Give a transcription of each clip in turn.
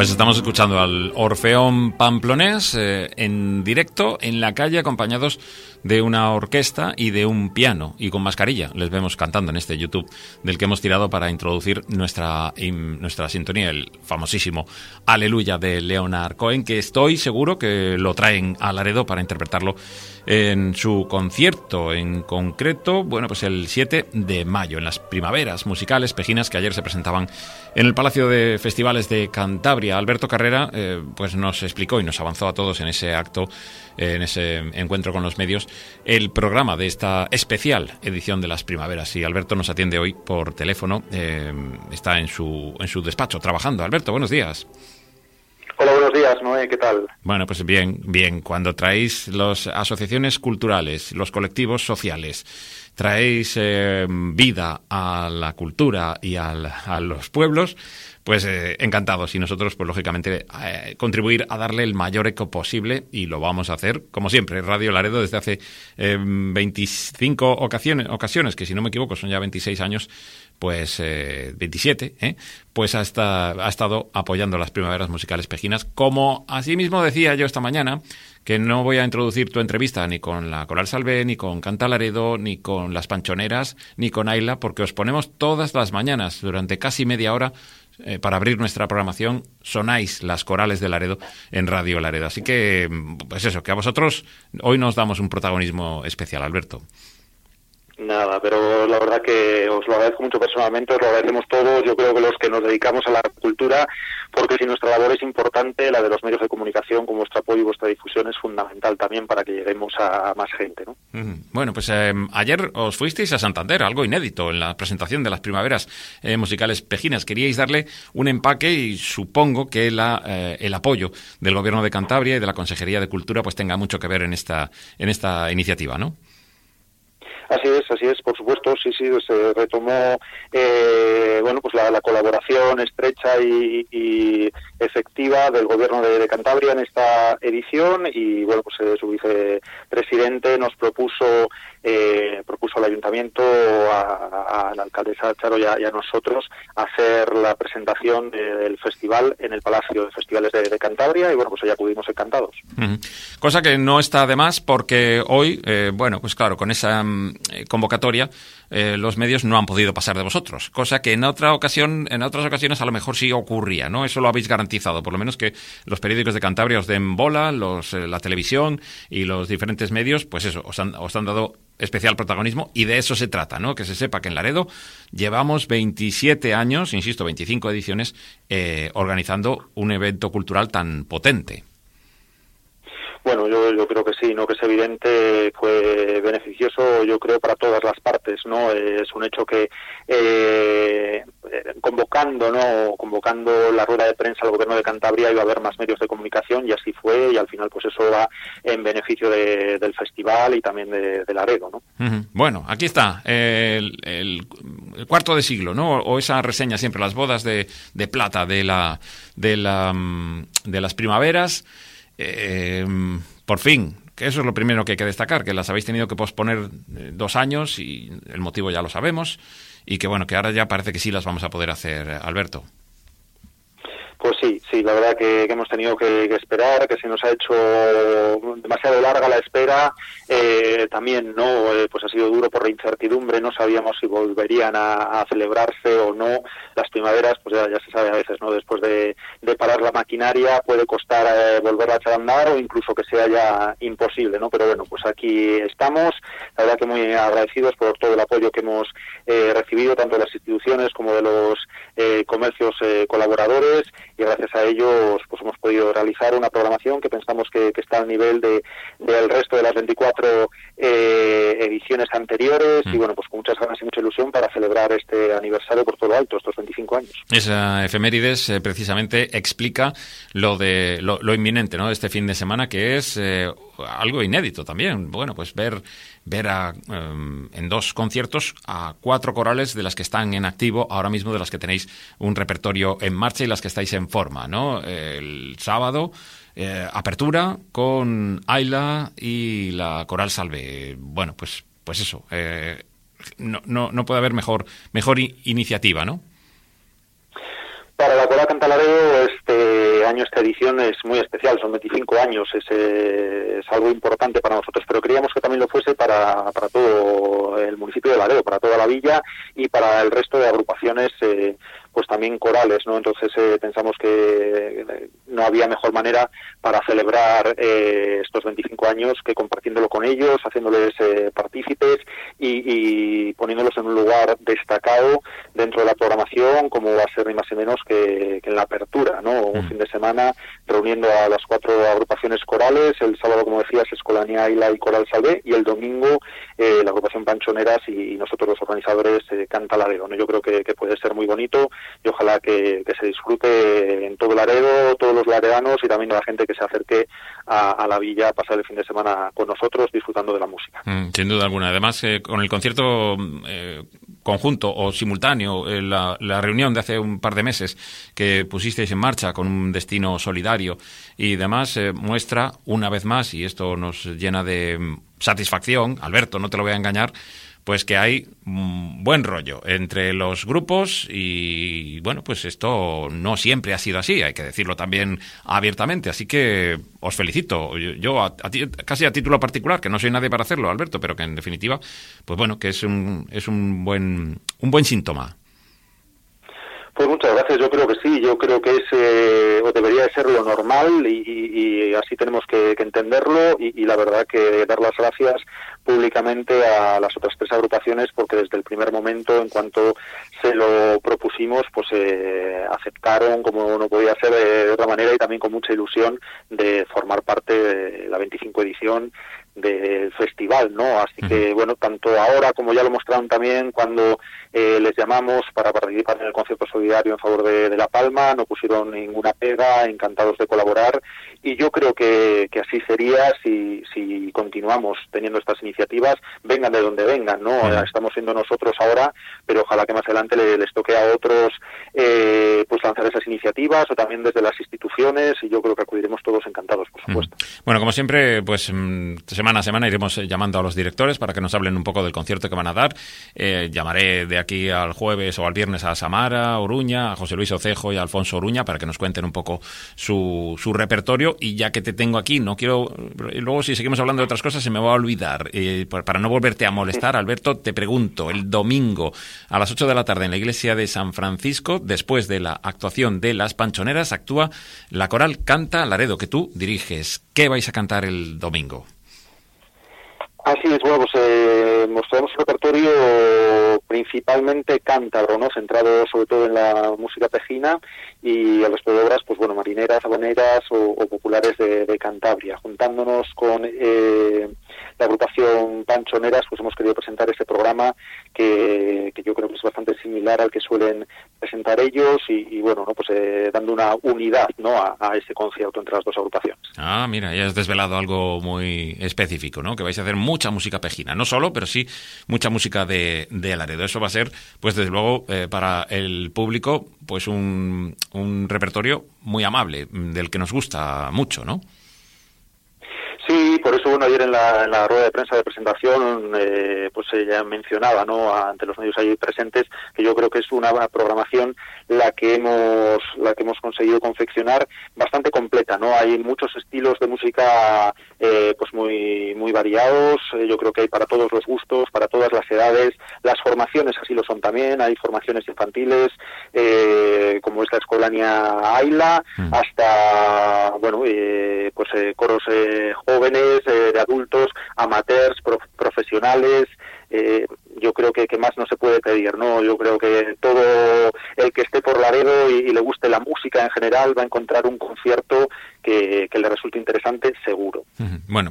Pues estamos escuchando al Orfeón Pamplonés en directo en la calle, acompañados de una orquesta y de un piano y con mascarilla. Les vemos cantando en este YouTube del que hemos tirado para introducir nuestra sintonía, el famosísimo Aleluya de Leonard Cohen, que estoy seguro que lo traen a Laredo para interpretarlo en su concierto, en concreto, bueno, pues el 7 de mayo, en las primaveras musicales pejinas que ayer se presentaban en el Palacio de Festivales de Cantabria. Alberto Carrera pues nos explicó y nos avanzó a todos en ese acto, en ese encuentro con los medios, el programa de esta especial edición de las primaveras. Y Alberto nos atiende hoy por teléfono, está en su despacho trabajando. Alberto, buenos días. Hola, buenos días, Noé, ¿qué tal? Bueno, pues bien. Cuando traéis las asociaciones culturales, los colectivos sociales, traéis vida a la cultura y a los pueblos, pues encantados. Y nosotros, pues lógicamente, contribuir a darle el mayor eco posible, y lo vamos a hacer, como siempre, Radio Laredo desde hace 25 ocasiones, que si no me equivoco son ya 26 años, pues 27, pues ha estado apoyando las primaveras musicales pejinas. Como asimismo decía yo esta mañana, que no voy a introducir tu entrevista ni con la Coral Salvé, ni con Canta Laredo, ni con las Panchoneras, ni con Ayla, porque os ponemos todas las mañanas, durante casi media hora, para abrir nuestra programación, sonáis las corales de Laredo en Radio Laredo. Así que, pues eso, que a vosotros hoy nos damos un protagonismo especial, Alberto. Nada, pero la verdad que os lo agradezco mucho personalmente, os lo agradecemos todos, yo creo que los que nos dedicamos a la cultura, porque si nuestra labor es importante, la de los medios de comunicación, con vuestro apoyo y vuestra difusión, es fundamental también para que lleguemos a más gente, ¿no? Bueno, pues ayer os fuisteis a Santander, algo inédito en la presentación de las primaveras musicales pejinas. Queríais darle un empaque y supongo que el apoyo del Gobierno de Cantabria y de la Consejería de Cultura pues tenga mucho que ver en esta iniciativa, ¿no? Así es, por supuesto, sí, se retomó, bueno, pues la colaboración estrecha y efectiva del Gobierno de Cantabria en esta edición, y bueno, pues su vicepresidente nos propuso al Ayuntamiento, a la alcaldesa Charo y a nosotros, hacer la presentación del festival en el Palacio de Festivales de Cantabria, y bueno, pues allá acudimos encantados. Cosa que no está de más, porque hoy, bueno, pues claro, con esa convocatoria, los medios no han podido pasar de vosotros, cosa que en otras ocasiones a lo mejor sí ocurría, ¿no? Eso lo habéis garantizado, por lo menos que los periódicos de Cantabria os den bola, la televisión y los diferentes medios, pues eso, os han dado especial protagonismo, y de eso se trata, ¿no? Que se sepa que en Laredo llevamos 27 años, insisto, 25 ediciones, organizando un evento cultural tan potente. Bueno, yo creo que sí, ¿no? Que es evidente, fue beneficioso, yo creo, para todas las partes, ¿no? Es un hecho que convocando la rueda de prensa al Gobierno de Cantabria iba a haber más medios de comunicación, y así fue, y al final pues eso va en beneficio del festival y también de Laredo, ¿no? Bueno, aquí está el cuarto de siglo, ¿no? O esa reseña siempre, las bodas de plata de las primaveras. Por fin, que eso es lo primero que hay que destacar, que las habéis tenido que posponer 2 años, y el motivo ya lo sabemos, y que bueno, que ahora ya parece que sí las vamos a poder hacer, Alberto. Pues sí, la verdad que hemos tenido que esperar, que se nos ha hecho demasiado larga la espera, también, ¿no? Pues ha sido duro por la incertidumbre, no sabíamos si volverían a celebrarse o no. Las primaveras, pues ya se sabe a veces, ¿no? Después de parar la maquinaria puede costar volverla a echar a andar, o incluso que sea ya imposible, ¿no? Pero bueno, pues aquí estamos, la verdad que muy agradecidos por todo el apoyo que hemos recibido, tanto de las instituciones como de los comercios colaboradores, y gracias a ellos pues hemos podido realizar una programación que pensamos que está al nivel del resto de las 24 ediciones anteriores, y bueno, pues con muchas ganas y mucha ilusión para celebrar este aniversario por todo lo alto, estos 25 años. Esa efemérides precisamente explica lo inminente, ¿no?, de este fin de semana, que es algo inédito también. Bueno, pues ver en 2 conciertos a 4 corales de las que están en activo ahora mismo, de las que tenéis un repertorio en marcha y las que estáis en forma, ¿no? El sábado, apertura con Ayla y la Coral Salvé. Bueno, pues eso, no puede haber mejor iniciativa, ¿no? Para la Coral Canta Laredo, este año, esta edición es muy especial, son 25 años, es algo importante para nosotros, pero queríamos que también lo fuese para todo el municipio de Laredo, para toda la villa y para el resto de agrupaciones pues también corales, ¿no? Entonces pensamos que no había mejor manera para celebrar estos 25 años que compartiéndolo con ellos, haciéndoles partícipes y poniéndolos en un lugar destacado dentro de la programación, como va a ser ni más ni menos que en la apertura, ¿no? Un fin de semana reuniendo a las 4 agrupaciones corales, el sábado, como decías, Escolanía Aila y Coral Salvé, y el domingo la agrupación Panchoneras y nosotros los organizadores Canta Laredo, ¿no? Yo creo que puede ser muy bonito y ojalá que se disfrute en todo Laredo, todos los laredanos y también la gente que se acerque a la villa a pasar el fin de semana con nosotros disfrutando de la música. Sin duda alguna. Además, con el concierto conjunto o simultáneo, la reunión de hace un par de meses que pusisteis en marcha con un destino solidario y demás, muestra una vez más, y esto nos llena de satisfacción, Alberto, no te lo voy a engañar, pues que hay buen rollo entre los grupos y, bueno, pues esto no siempre ha sido así, hay que decirlo también abiertamente, así que os felicito. Yo casi a título particular, que no soy nadie para hacerlo, Alberto, pero que en definitiva, pues bueno, que es un buen síntoma. Pues muchas gracias, yo creo que sí, yo creo que es o debería de ser lo normal y así tenemos que entenderlo y la verdad que dar las gracias públicamente a las otras 3 agrupaciones porque desde el primer momento, en cuanto se lo propusimos, pues aceptaron, como no podía ser de otra manera y también con mucha ilusión de formar parte de la 25 edición del festival, ¿no? Así que, bueno, tanto ahora como ya lo mostraron también cuando les llamamos para participar en el concierto solidario en favor de La Palma, no pusieron ninguna pega, encantados de colaborar y yo creo que así sería si continuamos teniendo estas iniciativas, vengan de donde vengan, ¿no? Estamos siendo nosotros ahora, pero ojalá que más adelante les toque a otros pues lanzar esas iniciativas o también desde las instituciones y yo creo que acudiremos todos encantados, por supuesto. Bueno, como siempre, pues semana a semana iremos llamando a los directores para que nos hablen un poco del concierto que van a dar. Llamaré de aquí al jueves o al viernes a Samara Oruña, a José Luis Ocejo y a Alfonso Oruña para que nos cuenten un poco su repertorio y ya que te tengo aquí, no quiero... Luego si seguimos hablando de otras cosas se me va a olvidar. Para no volverte a molestar, Alberto, te pregunto, el domingo a las 8 de la tarde en la iglesia de San Francisco, después de la actuación de Las Panchoneras, actúa la coral Canta Laredo, que tú diriges. ¿Qué vais a cantar el domingo? Así es, bueno, pues mostramos un repertorio principalmente cántabro, ¿no? Centrado sobre todo en la música tejina y el resto de obras, pues bueno, marineras, habaneras o populares de Cantabria. Juntándonos con la agrupación Panchoneras, pues hemos querido presentar este programa que yo creo que es bastante similar al que suelen presentar ellos y bueno, ¿no? Pues dando una unidad, ¿no? a ese concierto entre las 2 agrupaciones. Ah, mira, ya has desvelado algo muy específico, ¿no? Que vais a hacer mucha música pejina, no solo, pero sí mucha música de Laredo. Eso va a ser, pues desde luego, para el público, pues un repertorio muy amable, del que nos gusta mucho, ¿no? Sí, por eso, bueno, ayer en la rueda de prensa de presentación, pues ella mencionaba, ¿no? Ante los medios ahí presentes, que yo creo que es una programación la que hemos conseguido confeccionar bastante completa, ¿no? Hay muchos estilos de música, pues muy variados. Yo creo que hay para todos los gustos, para todas las edades. Las formaciones así lo son también. Hay formaciones infantiles, como es la Escolanía Aila, hasta, bueno, pues coros jóvenes, de adultos, amateurs, profesionales. Yo creo que más no se puede pedir, ¿no? Yo creo que todo el que esté por Laredo y le guste la música en general va a encontrar un concierto que le resulte interesante, seguro. Bueno,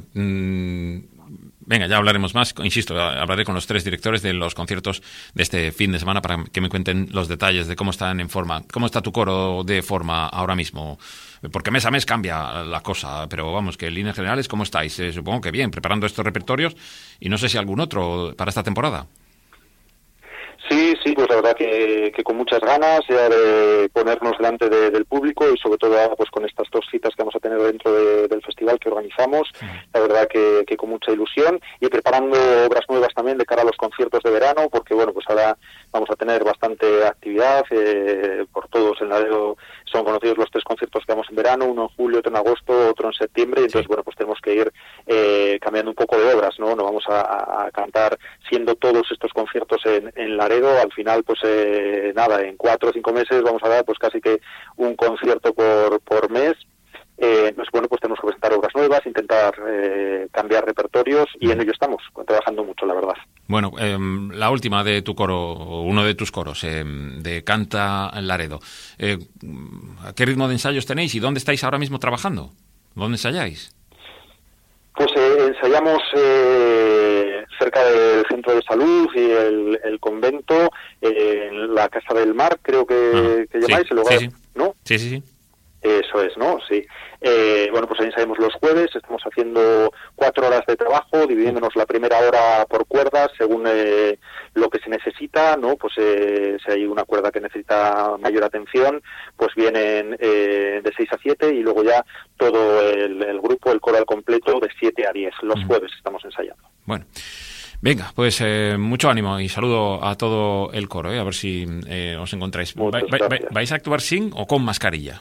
venga, ya hablaremos más. Insisto, hablaré con los 3 directores de los conciertos de este fin de semana para que me cuenten los detalles de cómo están en forma. ¿Cómo está tu coro de forma ahora mismo? Porque mes a mes cambia la cosa, pero vamos, que en líneas generales, ¿cómo estáis? Supongo que bien, preparando estos repertorios y no sé si algún otro para esta temporada. sí, pues la verdad que con muchas ganas ya de ponernos delante del público y sobre todo pues con estas 2 citas que vamos a tener dentro del festival que organizamos, la verdad que con mucha ilusión y preparando obras nuevas también de cara a los conciertos de verano, porque bueno, pues ahora vamos a tener bastante actividad por todos en Laredo. Son conocidos los 3 conciertos que damos en verano, uno en julio, otro en agosto, otro en septiembre, y entonces bueno, pues tenemos que ir cambiando un poco de obras, ¿no? No vamos a cantar siendo todos estos conciertos en Laredo. Al final, pues nada, en 4 o 5 meses vamos a dar pues casi que un concierto por mes. Pues bueno, pues tenemos que presentar obras nuevas, intentar cambiar repertorios y en ello estamos trabajando mucho, la verdad. Bueno, la última de tu coro, uno de tus coros, de Canta Laredo. ¿Qué ritmo de ensayos tenéis y dónde estáis ahora mismo trabajando? ¿Dónde ensayáis? Pues ensayamos cerca del centro de salud y el convento, en la Casa del Mar, creo que llamáis, el lugar, sí. ¿no? Sí. Eso es, ¿no? Sí. Bueno, pues ahí ensayamos los jueves, estamos haciendo 4 horas de trabajo, dividiéndonos la primera hora por cuerdas, según lo que se necesita, ¿no? Pues si hay una cuerda que necesita mayor atención, pues vienen de 6 a 7 y luego ya todo el grupo, el coro al completo, de 7 a 10. Los jueves estamos ensayando. Bueno. Venga, pues mucho ánimo y saludo a todo el coro, a ver si os encontráis. ¿Vais a actuar sin o con mascarilla?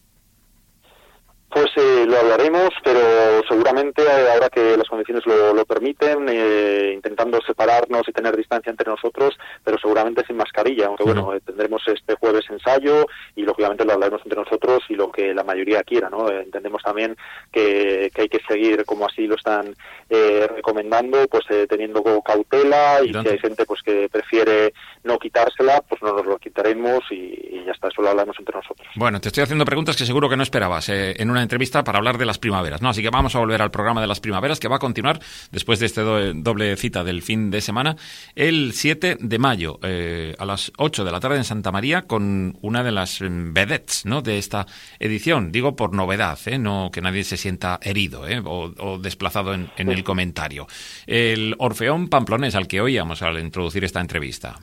Pues lo hablaremos, pero seguramente ahora que las condiciones lo permiten, intentando separarnos y tener distancia entre nosotros, pero seguramente sin mascarilla, aunque bueno, tendremos este jueves ensayo y lógicamente lo hablaremos entre nosotros y lo que la mayoría quiera, ¿no? Entendemos también que hay que seguir como así lo están recomendando, pues teniendo cautela y si hay gente pues que prefiere no quitársela, pues no nos lo quitaremos y ya está, eso lo hablamos entre nosotros. Bueno, te estoy haciendo preguntas que seguro que no esperabas en una entrevista para hablar de las primaveras, ¿no? Así que vamos a volver al programa de las primaveras que va a continuar después de este doble cita del fin de semana el 7 de mayo a las 8 de la tarde en Santa María con una de las vedettes, ¿no? De esta edición, digo por novedad, no que nadie se sienta herido o desplazado en el comentario. El Orfeón Pamplonés al que oíamos al introducir esta entrevista.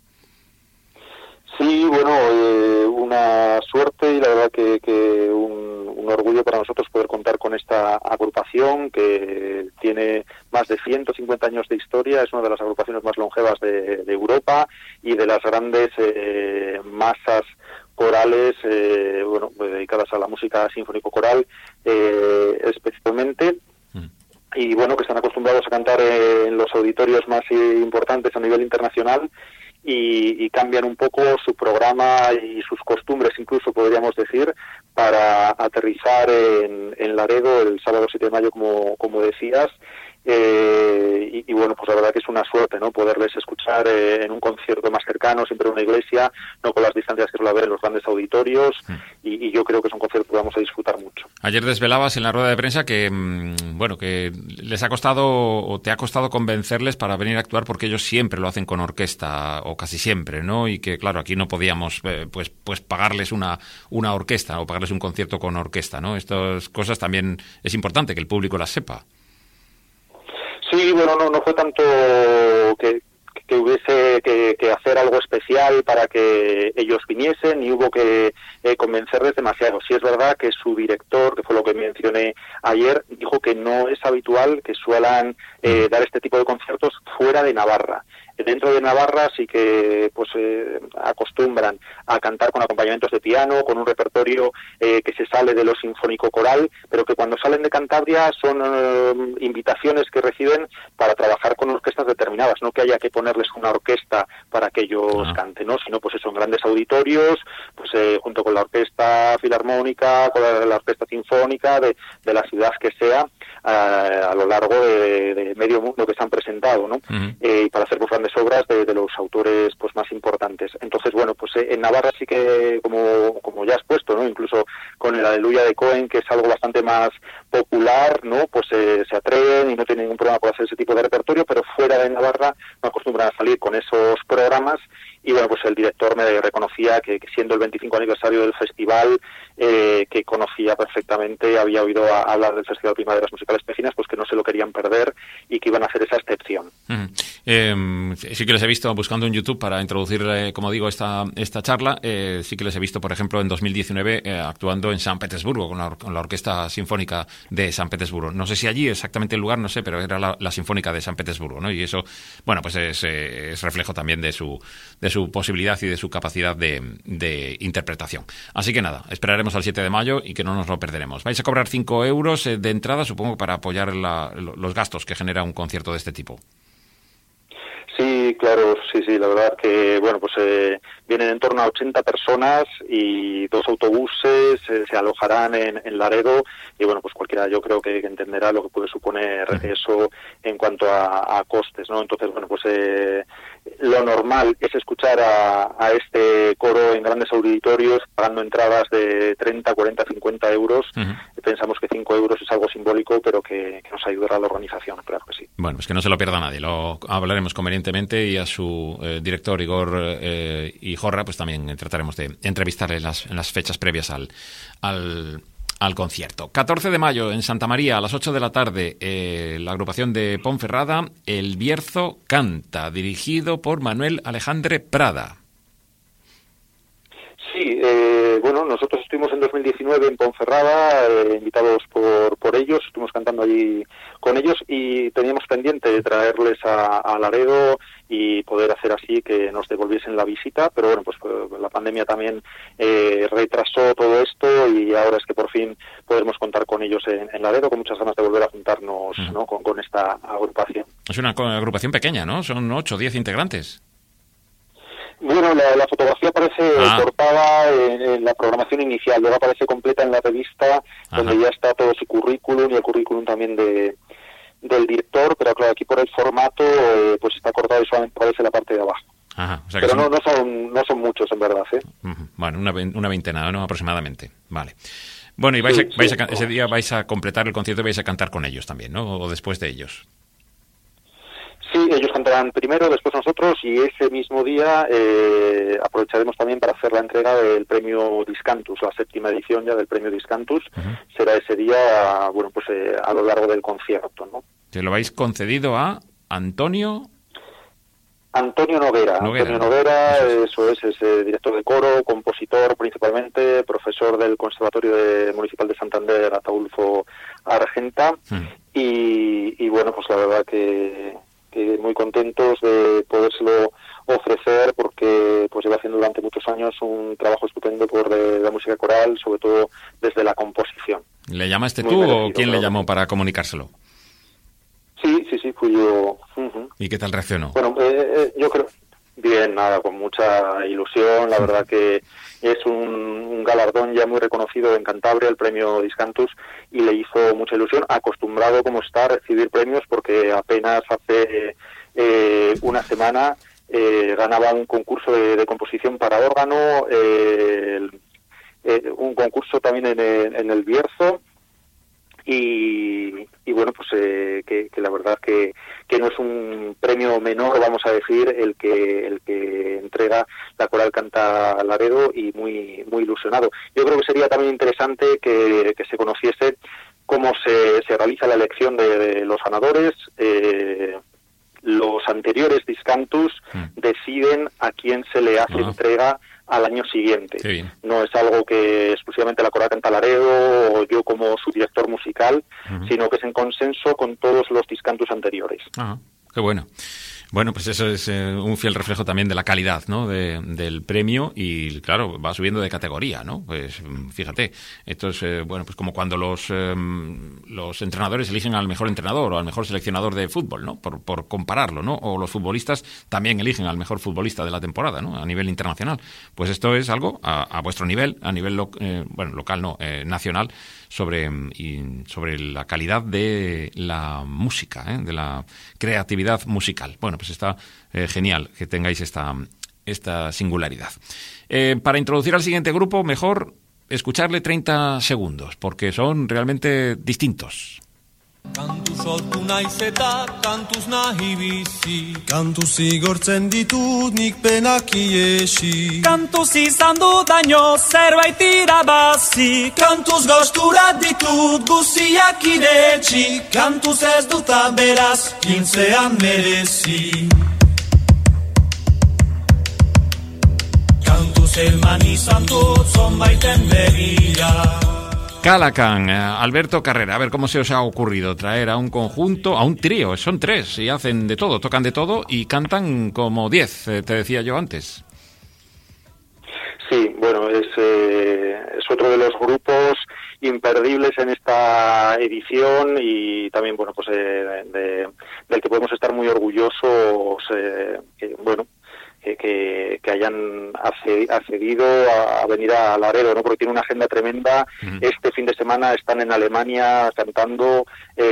Sí, bueno, una suerte y la verdad que un orgullo para nosotros poder contar con esta agrupación que tiene más de 150 años de historia, es una de las agrupaciones más longevas de Europa y de las grandes masas corales, dedicadas a la música sinfónico-coral especialmente. Y bueno, que están acostumbrados a cantar en los auditorios más importantes a nivel internacional y cambian un poco su programa y sus costumbres, incluso podríamos decir, para aterrizar en Laredo el sábado 7 de mayo, como decías. Y bueno, pues la verdad que es una suerte, ¿no? Poderles escuchar en un concierto más cercano, siempre en una iglesia, no con las distancias que suele haber en los grandes auditorios, y yo creo que es un concierto que vamos a disfrutar mucho. Ayer desvelabas en la rueda de prensa que, que les ha costado o te ha costado convencerles para venir a actuar porque ellos siempre lo hacen con orquesta, o casi siempre, ¿no? Y que, claro, aquí no podíamos pues pagarles una orquesta o pagarles un concierto con orquesta, ¿no? Estas cosas también es importante que el público las sepa. Sí, bueno, no fue tanto que hubiese que hacer algo especial para que ellos viniesen, y hubo que convencerles demasiado. Sí es verdad que su director, que fue lo que mencioné ayer, dijo que no es habitual que suelan dar este tipo de conciertos fuera de Navarra. Dentro de Navarra sí que acostumbran a cantar con acompañamientos de piano, con un repertorio que se sale de lo sinfónico coral, pero que cuando salen de Cantabria son invitaciones que reciben para trabajar con orquestas determinadas, no que haya que ponerles una orquesta para que ellos canten, ¿no? Sino pues eso, en grandes auditorios, pues junto con la orquesta filarmónica, con la orquesta sinfónica de la ciudad que sea, a lo largo de medio mundo que se han presentado, ¿no? Y para hacer pues grandes obras de los autores pues más importantes. Entonces, bueno, pues en Navarra sí que, como ya has puesto, ¿no? Incluso con el Aleluya de Cohen, que es algo bastante más popular, ¿no? Pues se atreven y no tienen ningún problema por hacer ese tipo de repertorio, pero fuera de Navarra no acostumbran a salir con esos programas y bueno, pues el director me reconocía que siendo el 25 aniversario del festival, que conocía perfectamente, había oído hablar del Festival Primaveras Musicales Vecinas, pues que no se lo querían perder y que iban a hacer esa excepción. Sí que les he visto buscando en YouTube para introducir, como digo, esta charla. Sí que les he visto, por ejemplo, en 2019 actuando en San Petersburgo con la Orquesta Sinfónica de San Petersburgo. No sé si allí exactamente el lugar, no sé, pero era la Sinfónica de San Petersburgo, ¿no? Y eso, bueno, pues es reflejo también de su posibilidad y de su capacidad de interpretación. Así que nada, esperaremos al 7 de mayo y que no nos lo perderemos. Vais a cobrar 5 euros de entrada, supongo, para apoyar los gastos que genera un concierto de este tipo. Sí, claro, sí, la verdad que, bueno, pues vienen en torno a 80 personas y 2 autobuses se alojarán en Laredo y, bueno, pues cualquiera yo creo que entenderá lo que puede suponer eso en cuanto a costes, ¿no? Entonces, bueno, pues lo normal es escuchar a este coro en grandes auditorios pagando entradas de 30, 40, 50 euros. Pensamos que 5 euros es algo simbólico, pero que nos ayudará a la organización, claro que sí. Bueno, pues que no se lo pierda nadie, lo hablaremos convenientemente y a su director Igor Ijorra pues también trataremos de entrevistarle en las fechas previas al concierto. 14 de mayo en Santa María a las 8 de la tarde, la agrupación de Ponferrada, El Bierzo Canta, dirigido por Manuel Alejandre Prada. Sí, bueno, nosotros estuvimos en 2019 en Ponferrada, invitados por ellos, estuvimos cantando allí con ellos y teníamos pendiente de traerles a Laredo y poder hacer así que nos devolviesen la visita, pero bueno, pues la pandemia también retrasó todo esto y ahora es que por fin podremos contar con ellos en Laredo, con muchas ganas de volver a juntarnos, ¿no? con esta agrupación. Es una agrupación pequeña, ¿no? Son 8 o 10 integrantes. Bueno, la fotografía aparece cortada en la programación inicial, luego aparece completa en la revista, donde ya está todo su currículum y el currículum también del director, pero claro, aquí por el formato pues está cortado y solamente aparece la parte de abajo. Ajá, o sea que pero no son muchos en verdad, ¿eh? Bueno, una veintena, ¿no? Aproximadamente, vale. Bueno, y ese día vais a completar el concierto y vais a cantar con ellos también, ¿no? O después de ellos. Sí, ellos cantarán primero, después nosotros, y ese mismo día aprovecharemos también para hacer la entrega del premio Discantus, la 7ª edición ya del premio Discantus. Será ese día, bueno, pues a lo largo del concierto, ¿no? ¿Se lo habéis concedido a Antonio Noguera. Antonio Noguera, eso es director de coro, compositor principalmente, profesor del Conservatorio Municipal de Santander, Ataulfo Argenta, y bueno, pues la verdad que muy contentos de podérselo ofrecer porque pues lleva haciendo durante muchos años un trabajo estupendo por la música coral, sobre todo desde la composición. ¿Le llamaste tú o quién le llamó para comunicárselo? Sí, fui yo. ¿Y qué tal reaccionó? Bueno, yo creo bien, nada, con mucha ilusión, la verdad que es un galardón ya muy reconocido en Cantabria, el premio Discantus, y le hizo mucha ilusión, acostumbrado como está a recibir premios, porque apenas hace una semana ganaba un concurso de composición para órgano, un concurso también en el Bierzo, y bueno, pues que la verdad que no es un premio menor, vamos a decir, el que entrega la Coral Canta Laredo, y muy ilusionado. Yo creo que sería también interesante que se conociese cómo se realiza la elección de los ganadores. Los anteriores Discantus deciden a quién se le hace entrega al año siguiente. No es algo que exclusivamente la Coral Canta Laredo o yo como su director musical, sino que es en consenso con todos los Discantus anteriores. Qué bueno. Bueno, pues eso es un fiel reflejo también de la calidad, ¿no? Del premio, y claro, va subiendo de categoría, ¿no? Pues fíjate, esto es bueno, pues como cuando los entrenadores eligen al mejor entrenador o al mejor seleccionador de fútbol, ¿no? Por compararlo, ¿no? O los futbolistas también eligen al mejor futbolista de la temporada, ¿no? A nivel internacional. Pues esto es algo a vuestro nivel, a nivel local, no, nacional, sobre la calidad de la música, de la creatividad musical. Bueno, pues está genial que tengáis esta singularidad. Para introducir al siguiente grupo, mejor escucharle 30 segundos, porque son realmente distintos. Kantu sortu naiz eta kantuz nahi bizi. Kantuz igortzen ditut nik penak iesi. Kantuz izan dudaino zerbait irabazi. Kantuz gozturat ditut guziak iretsi. Kantuz ez duta beraz hiltzean merezi. Kantuz eman izan dut zonbaiten begira. Calacan, Alberto Carrera, a ver cómo se os ha ocurrido traer a un conjunto, a un trío, son 3 y hacen de todo, tocan de todo y cantan como 10, te decía yo antes. Sí, bueno, es otro de los grupos imperdibles en esta edición y también, bueno, pues del que podemos estar muy orgullosos, que hayan accedido a venir a Laredo, ¿no? Porque tiene una agenda tremenda. Este fin de semana están en Alemania cantando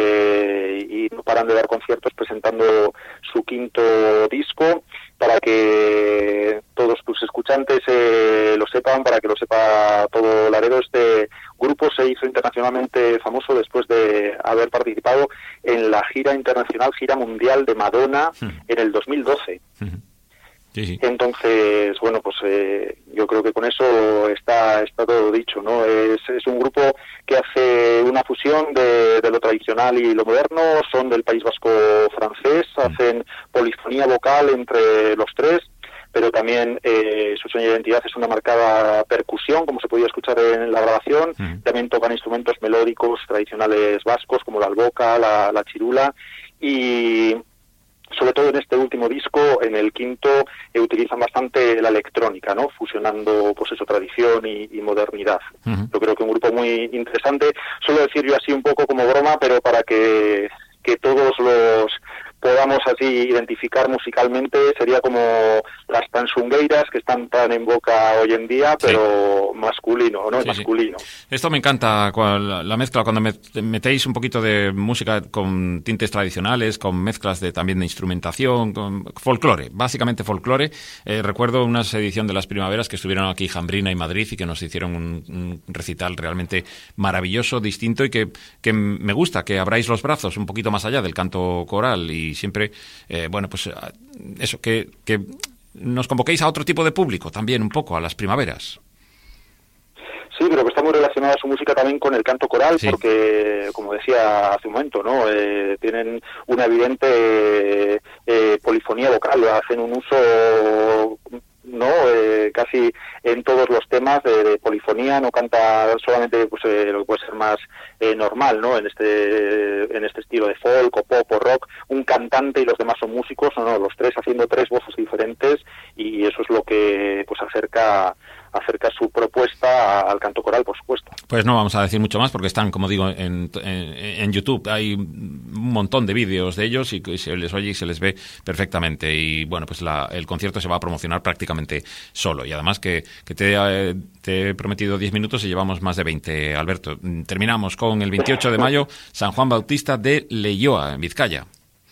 y no paran de dar conciertos presentando su 5º disco, para que todos tus escuchantes lo sepan, para que lo sepa todo Laredo. Este grupo se hizo internacionalmente famoso después de haber participado en la gira internacional, gira mundial de Madonna en el 2012. Sí, sí. Entonces, bueno, pues yo creo que con eso está todo dicho, ¿no? Es un grupo que hace una fusión de lo tradicional y lo moderno, son del País Vasco francés, hacen polifonía vocal entre los 3, pero también su seña de identidad es una marcada percusión, como se podía escuchar en la grabación. También tocan instrumentos melódicos tradicionales vascos, como la alboca, la chirula, y sobre todo en este último disco, en el 5º, utilizan bastante la electrónica, ¿no? Fusionando, pues eso, tradición y modernidad. Yo creo que un grupo muy interesante. Suelo decir yo así un poco como broma, pero para que todos los podamos así identificar musicalmente, sería como las tansungueiras que están tan en boca hoy en día, pero masculino, ¿no? Sí, masculino. Sí. Esto me encanta, la mezcla, cuando metéis un poquito de música con tintes tradicionales, con mezclas también de instrumentación, con folclore, básicamente folclore. Recuerdo una edición de las primaveras que estuvieron aquí Jambrina y Madrid y que nos hicieron un recital realmente maravilloso, distinto, y que me gusta que abráis los brazos un poquito más allá del canto coral y siempre, eso, que nos convoquéis a otro tipo de público también un poco, a las primaveras. Sí, pero que está muy relacionada su música también con el canto coral, sí. Porque, como decía hace un momento, ¿no? Tienen una evidente polifonía vocal, hacen un uso, ¿no? Casi en todos los temas de polifonía, no canta solamente pues lo que puede ser más normal, ¿no? En este estilo de folk o pop o rock, un cantante y los demás son músicos, no, los 3 haciendo 3 voces diferentes, y eso es lo que pues acerca su propuesta al canto coral, por supuesto. Pues no vamos a decir mucho más porque están, como digo, en YouTube. Hay un montón de vídeos de ellos y se les oye y se les ve perfectamente. Y bueno, pues el concierto se va a promocionar prácticamente solo. Y además que te he prometido 10 minutos y llevamos más de 20, Alberto. Terminamos con el 28 de mayo, San Juan Bautista de Leioa, en Vizcaya.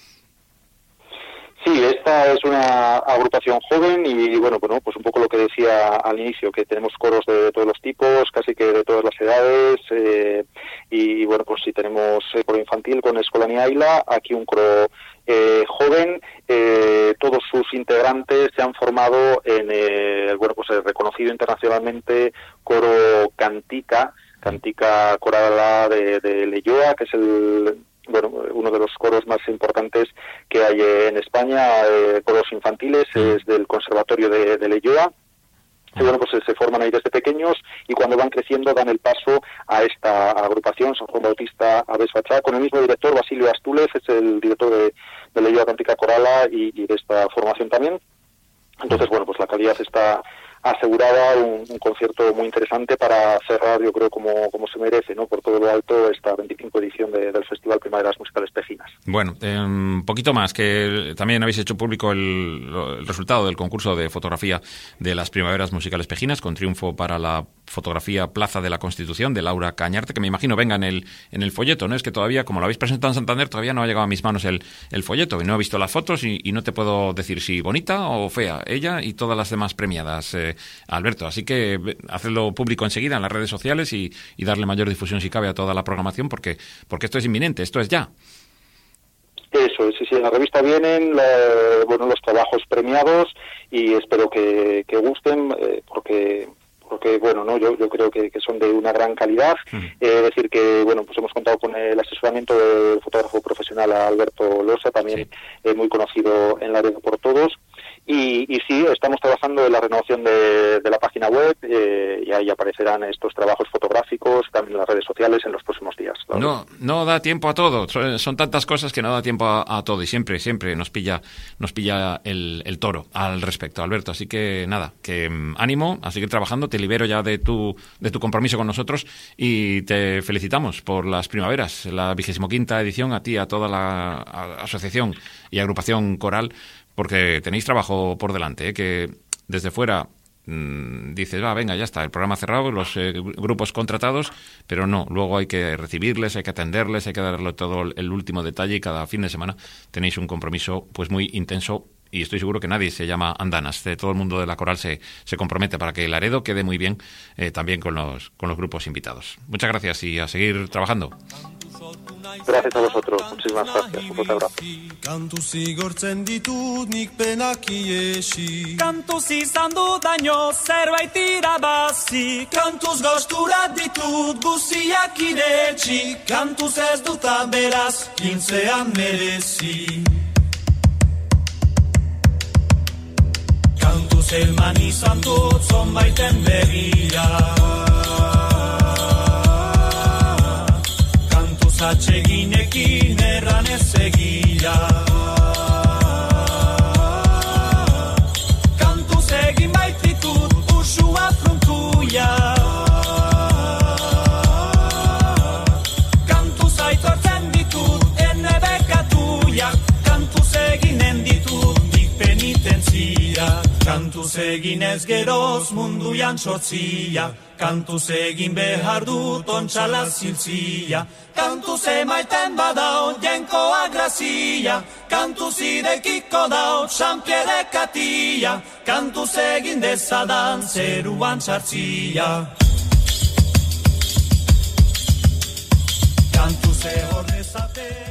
Sí, esta es una agrupación joven y bueno, pues un poco lo que decía al inicio, que tenemos coros de todos los tipos, casi que de todas las edades, y bueno, pues sí tenemos coro infantil con Escolania Aila, aquí un coro joven, todos sus integrantes se han formado en el reconocido internacionalmente coro Cantica Corala de Leioa, que es uno de los coros más importantes que hay en España, coros infantiles, es del Conservatorio de Leioa. Y bueno, pues se forman ahí desde pequeños y cuando van creciendo dan el paso a esta agrupación, San Juan Bautista Aves Fachá, con el mismo director, Basilio Astúlez, es el director de Leioa Cantica Corala y de esta formación también. Entonces, bueno, pues la calidad está asegurada, un concierto muy interesante para cerrar, yo creo, como se merece, ¿no? Por todo lo alto, esta 25 edición del Festival Primaveras Musicales Pejinas. Bueno, un poquito más, que también habéis hecho público el resultado del concurso de fotografía de las Primaveras Musicales Pejinas, con triunfo para la fotografía Plaza de la Constitución de Laura Cañarte, que me imagino venga en el folleto, ¿no? Es que todavía, como lo habéis presentado en Santander, todavía no ha llegado a mis manos el folleto, y no he visto las fotos y no te puedo decir si bonita o fea, ella y todas las demás premiadas, Alberto. Así que hacedlo público enseguida en las redes sociales y darle mayor difusión si cabe a toda la programación, porque esto es inminente, esto es ya. Eso, sí, en la revista vienen los trabajos premiados y espero que gusten, porque bueno, no, yo creo que son de una gran calidad. Decir que bueno, pues hemos contado con el asesoramiento del fotógrafo profesional Alberto Losa, también muy conocido en Laredo por todos. Y sí, estamos trabajando en la renovación de la página web, y ahí aparecerán estos trabajos fotográficos, también en las redes sociales en los próximos días. Claro. No da tiempo a todo, son tantas cosas que no da tiempo a todo, y siempre nos pilla el toro al respecto, Alberto. Así que nada, que ánimo a seguir trabajando, te libero ya de tu compromiso con nosotros y te felicitamos por las primaveras, la 25ª edición, a ti, a toda la asociación y agrupación coral, porque tenéis trabajo por delante, que desde fuera dices, venga, ya está, el programa cerrado, los grupos contratados, pero no, luego hay que recibirles, hay que atenderles, hay que darle todo el último detalle, y cada fin de semana tenéis un compromiso pues muy intenso, y estoy seguro que nadie se llama andanas, todo el mundo de la coral se compromete para que Laredo quede muy bien, también con los grupos invitados. Muchas gracias y a seguir trabajando. Gracias a vosotros, muchísimas gracias. Un fuerte abrazo. Kantuz igortzen ditut nik penak iesi. Kantuz izan dudaino zerbait irabazi. Kantuz gozturat ditut guziak iretsi. Kantuz ez duta beraz hiltzean merezi. Kantuz elman izan dut zonbaiten begira. Atseginekin erran ez egia. Kantuz egin baititut usua fruntuia. Kantuz aitortzen ditut ene bekatuia. Kantuz eginen ditut nik penitentzia. Kantuz egin ez geroz munduan sortzia. Kantuz egin behar dut ontxala ziltzia. Kantuz emaiten badao jenkoa grazia. Kantuz idekiko dao Sanpiere katia. Kantuz egin dezadan zeruan txartzia. Kantuz egor dezate